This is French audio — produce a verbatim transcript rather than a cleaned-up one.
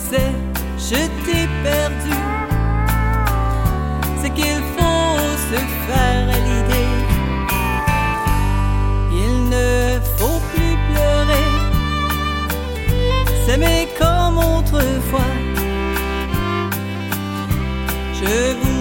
sais, je t'ai perdu. C'est qu'il faut se faire à l'idée. Il ne faut plus pleurer, s'aimer comme autrefois. Je vous